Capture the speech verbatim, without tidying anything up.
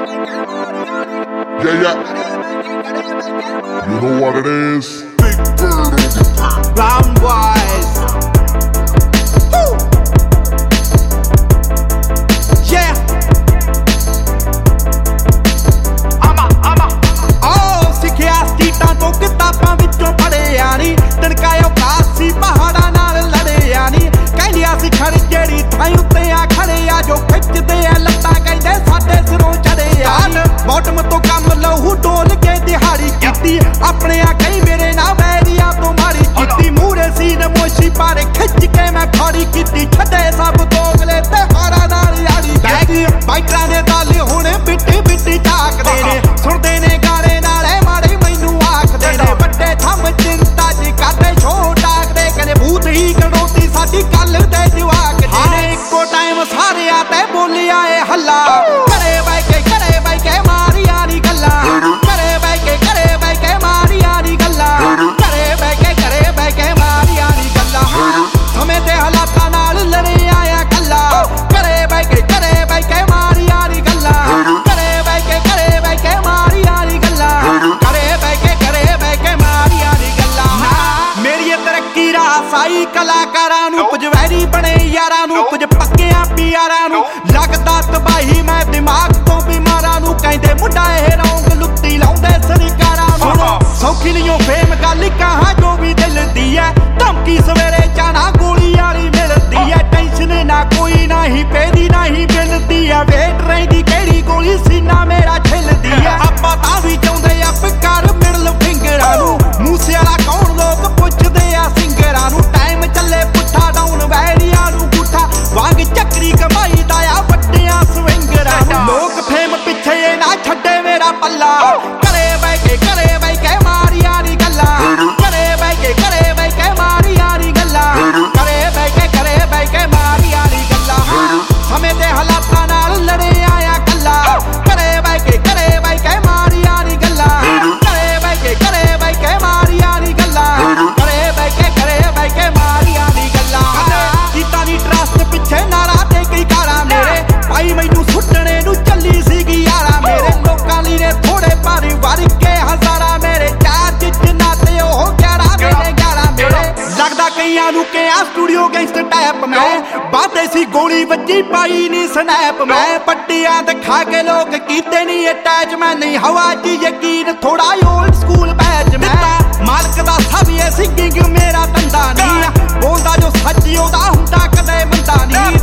Yeah, yeah. You know what it is. Big Bird. Brown boys. Woo. Yeah. I'm a, I'm a. Oh, ਸਿੱਖਿਆ ਸਟੀਟਾਂ ਤੋਂ ਕਿਤਾਬਾਂ ਵਿੱਚੋਂ ਪੜ੍ਹਿਆ ਨੀ ਤਣਕਾਇਓ ਕਾਸੀ ਪਹਾੜਾਂ ਨਾਲ ਲੜਿਆ ਨੀ ਕਹਿੰਦਿਆ ਸੀ ਖੜ ਜਿਹੜੀ ਥਾਂ ਉੱਤੇ ਆ ਖੜੇ ਆ ਜੋ ਖਿੱਚਦੇ ਆ ਲੱਤਾਂ ਕਹਿੰਦੇ ਸਾਡੇ ਸਿਰੋਂ ਚੜੇ ਆ ਬੋਟਮ ਤੋਂ ਕੰਮ ਲਹੂ ਡੋਲ ਕੇ ਦਿਹਾੜੀ ਕੀਤੀ ਆਪਣੇ ਆ ਕਈ ਮੇਰੇ ਨਾਲ ਵੈਰੀਆਂ ਤੋਂ ਮਾਰੀ ਕੀਤੀ ਮੂਰੇ ਸੀਨ ਮੋਸ਼ੀ ਪਾਰੇ ਖਿੱਚ ਕੇ ਮੈਂ ਖੜੀ ਕੀਤੀ ਛੱਡੇ ਸਭ ਦੋਗਲੇ ਤੇ ਹਾਰਾ ਨਾਲ ਯਾਰੀ ਬੈਗੀ ਬਾਈਟਰਾਂ ਦੇ ਦਾਲੇ ਹੁਣ ਬਿੱਟੀ ਬਿੱਟੀ ਝਾਕਦੇ ਨੇ ਸੁਣਦੇ ਨੇ ਗਾਣੇ ਨਾਲੇ ਮਾੜੇ ਮੈਨੂੰ ਆਖਦੇ ਨੇ ਵੱਡੇ ਥੰਮ ਚਿੰਤਾ ਜੀ ਕਰਦੇ ਸ਼ੋਅ ਡਾਕਦੇ ਕਹਿੰਦੇ ਭੂਤ ਹੀ ਗੜੋਤੀ ਸਾਡੀ ਗੱਲ ਤੇ ਜਵਾਕ ਨੇ ਇੱਕੋ ਟਾਈਮ ਸਾਰਿਆਂ ਤੇ ਬੋਲਿਆ ਏ ਹੱਲਾ ਘਰੇ ਬੈ ਕੇ ਘਰੇ ਬੈ ਕੇ ਮਾਰੀਆਂ ਨੀ ਗੱਲਾਂ ਘਰੇ ਬੈ ਕੇ ਘਰੇ ਬੈ ਕੇ ਮਾਰੀਆਂ ਨੀ ਗੱਲਾਂ ਘਰੇ ਬੈ ਕੇ ਘਰੇ ਬੈ ਕੇ ਮਾਰੀਆਂ ਨੀ ਗੱਲਾਂ ਸਮੇਂ ਤੇ ਹਾਲਾਤਾਂ ਨਾਲ ਲੜਿਆ ਆ ਕੱਲਾ ਘਰੇ ਬੈ ਕੇ ਘਰੇ ਬੈ ਕੇ ਮਾਰੀਆਂ ਨੀ ਗੱਲਾਂ ਘਰੇ ਬੈ ਕੇ ਘਰੇ ਬੈ ਕੇ ਮਾਰੀਆਂ ਨੀ ਗੱਲਾਂ ਘਰੇ ਬੈ ਕੇ ਘਰੇ ਬੈ ਕੇ ਮਾਰੀਆਂ ਨੀ ਗੱਲਾਂ ਮੇਰੀ ਤਰੱਕੀ ਰਾਹ ਸਾਈ ਕਲਾਕਾਰਾਂ ਨੂੰ ਕੁਝ ਵੈਰੀ ਬਣੇ ਯਾਰਾਂ ਨੂੰ ਕੁਝ ਪੱਕਿਆਂ ਪਿਆਰਾਂ ਨੂੰ ਲੱਗਦਾ ਤਬਾਹੀ ਮੈਂ ਦਿਮਾਗ ਤੋਂ ਬਿਮਾਰਾਂ ਨੂੰ ਕਹਿੰਦੇ ਮੁੰਡਾ ਇਹ ਰੌਂਗ ਲੁੱਟੀ ਲਾਉਂਦੇ ਸਰਕਾਰਾਂ ਨੂੰ ਸੌਖੀ ਲਿਓ ਫੇਮ ਗੱਲ ਕਹਾਂ ਜੋ ਵੀ ਦਿਲ ਦੀ ਐ ਧਮਕੀ ਸਵੇਰੇ ਜਾਣਾ ਗੋਲੀ ਵਾਲੀ ਮਿਲਦੀ ਐ ਟੈਨਸ਼ਨ ਨਾ ਕੋਈ ਨਹੀਂ ਪੈਦੀ ਨਹੀਂ ਮਿਲਦੀ ਐ ਵੇਟ ਰਹਿੰਦੀ ਕਿਹੜੀ ਗੋਲੀ ਸੀਨਾ ਮੇਰਾ ਛਿਲਦੀ ਐ ਆਪਾਂ ਤਾਂ ਵੀ ਚਾਹੁੰਦੇ ਆ ਪਿਕਾਰ ਮਿਡਲ ਫਿੰਗਰਾਂ ਨੂੰ ਮੂਸੇ ਵਾਲਾ ਕੌਣ ਲੋਕ ਪੁੱਛਦੇ ਆ ਸਿੰਗਰਾਂ ਨੂੰ ਟਾਈਮ ਚੱਲੇ ਪੁੱਠਾ ਡਾਊਨ ਵੈਰੀਆਂ ਨੂੰ ਗੁੱਠਾ ਵਾਂਗ ਚੱਕਰੀ ਕਮਾਈ ਦਾ ਆ ਵੱਡਿਆਂ ਸਵਿੰਗਰਾਂ ਨੂੰ ਲੋਕ ਫੇਮ ਪਿੱਛੇ ਇਹ ਨਾ ਛੱਡੇ ਮੇਰਾ ਪੱਲਾ ਘਰੇ ਬੈ ਕੇ ਘਰੇ ਬੈ ਕੇ ਮਾਰੀਆਂ ਨੀ ਗੱਲਾਂ ਘਰੇ ਬੈ ਕੇ ਘਰੇ ਬੈ ਕੇ ਮਾਰੀਆਂ ਨੀ ਗੱਲਾਂ ਘਰੇ ਬੈ ਕੇ ਘਰੇ ਬੈ ਕੇ ਮਾਰੀਆਂ ਨੀ ਗੱਲਾਂ ਸਮੇਂ ਦੇ ਹਾਲਾਤਾਂ ਨਾਲ ਲੜਿਆ ਆ ਕੱਲਾ ਘਰੇ ਬੈ ਕੇ ਘਰੇ ਬੈ ਕੇ ਮਾਰੀਆਂ ਨੀ ਗੱਲਾਂ ਘਰੇ ਬੈ ਕੇ ਘਰੇ ਬੈ ਕੇ ਮਾਰੀਆਂ ਨੀ ਗੱਲਾਂ ਘਰੇ ਬੈ ਕੇ ਘਰੇ ਬੈ ਕੇ ਮਾਰੀਆਂ ਨੀ ਗੱਲਾਂ ਕੀਤਾ ਨੀ ਟਰਸਟ ਪਿੱਛੇ ਨਾਰਾ ਤੇ ਕਈ ਕਾਰਾਂ ਮੇਰੇ ਭਾਈ ਮੈਨੂੰ ਸੁੱਟਣੇ ਨੂੰ ਚੱਲੀ ਸੀਗੀ ਯਾਰਾ ਮੇਰੇ ਲੋਕਾਂ ਲਈ ਨੇ ਥੋੜੇ ਭਾਰੀ ਵਰ ਕੇ ਹਜ਼ਾਰਾਂ ਮੇਰੇ ਚਾਰ ਜਿੰਨਾ ਤੇ ਉਹ ਗਿਆਰਾਂ ਦੇ ਨੇ ਗਿਆਰਾਂ ਮੇਰੇ ਲੱਗਦਾ ਕਈਆਂ ਨੂੰ ਕਿ ਆ ਸਟੂਡੀਓ ਗੈਂਗਸਟਰ ਟਾਈਪ ਮੈਂ ਬਾਤੇ ਸੀ ਗੋਲੀ ਵੱਜੀ ਪਾਈ ਨੀ ਸਨੈਪ ਮੈਂ ਪੱਟੀਆਂ ਦਿਖਾ ਕੇ ਲੋਕ ਕੀਤੇ ਨੀ ਅਟੈਚ ਮੈਂ ਨਹੀਂ ਹਵਾ 'ਚ ਯਕੀਨ ਥੋੜਾ ਓਲਡ ਸਕੂਲ ਬੈਚ ਮੈਂ ਮਾਲਕ ਦਾ ਸਭ ਇਹ ਸਿੰਗਿੰਗ ਮੇਰਾ ਧੰਦਾ ਨਹੀਂ ਬੋਲਦਾ ਜੋ ਸੱਚੀ ਉਹਦਾ ਹੁੰਦਾ ਕਦੇ ਮੰਦਾ ਨਹੀਂ